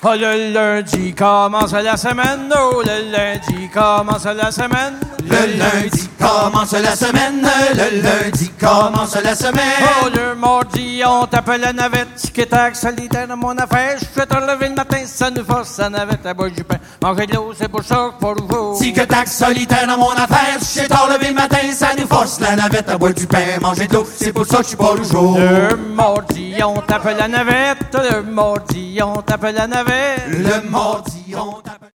Oh, le lundi commence la semaine, oh, le lundi commence la semaine. Le lundi commence la semaine, le lundi commence la semaine. Oh, le mardi, on t'appelle la navette, tic-tac, solitaire dans mon affaire. Je suis te lever le matin, ça nous force la navette à boire du pain. Manger de l'eau, c'est pour ça que pour vous. Tic-tac, solitaire dans mon affaire. Je suis tard levé le matin, ça nous force la navette à boire du pain. Manger de l'eau, c'est pour ça que je suis pas le jour. Le mardi, on t'appelle la navette, le mardi, on t'appelle la navette. Le mardi, on t'appelle...